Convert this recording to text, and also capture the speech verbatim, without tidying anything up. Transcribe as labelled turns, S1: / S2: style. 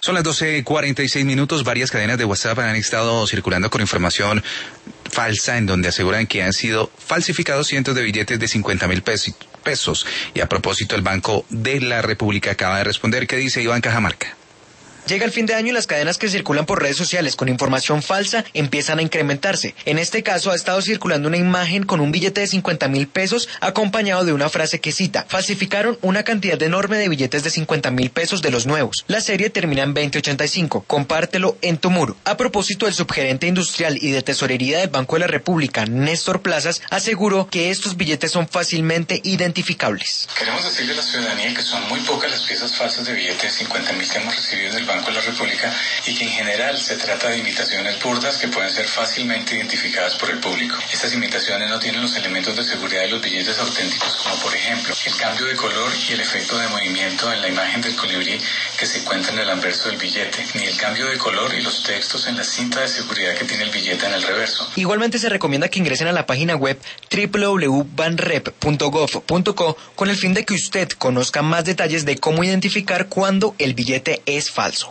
S1: Son las doce cuarenta y seis minutos. Varias cadenas de WhatsApp han estado circulando con información falsa en donde aseguran que han sido falsificados cientos de billetes de cincuenta mil pesos. Y a propósito, el Banco de la República acaba de responder. ¿Qué dice Iván Cajamarca?
S2: Llega el fin de año y las cadenas que circulan por redes sociales con información falsa empiezan a incrementarse. En este caso ha estado circulando una imagen con un billete de cincuenta mil pesos acompañado de una frase que cita: falsificaron una cantidad enorme de billetes de cincuenta mil pesos de los nuevos. La serie termina en veinte ochenta y cinco. Compártelo en tu muro. A propósito, el subgerente industrial y de tesorería del Banco de la República, Néstor Plazas, aseguró que estos billetes son fácilmente identificables.
S3: Queremos decirle a la ciudadanía que son muy pocas las piezas falsas de billetes de cincuenta mil que hemos recibido del Banco Banco de la República y que en general se trata de imitaciones burdas que pueden ser fácilmente identificadas por el público. Estas imitaciones no tienen los elementos de seguridad de los billetes auténticos, como por ejemplo el cambio de color y el efecto de movimiento en la imagen del colibrí que se encuentra en el anverso del billete, ni el cambio de color y los textos en la cinta de seguridad que tiene el billete en el reverso.
S2: Igualmente se recomienda que ingresen a la página web doble u doble u doble u punto banrep punto gov punto co con el fin de que usted conozca más detalles de cómo identificar cuando el billete es falso.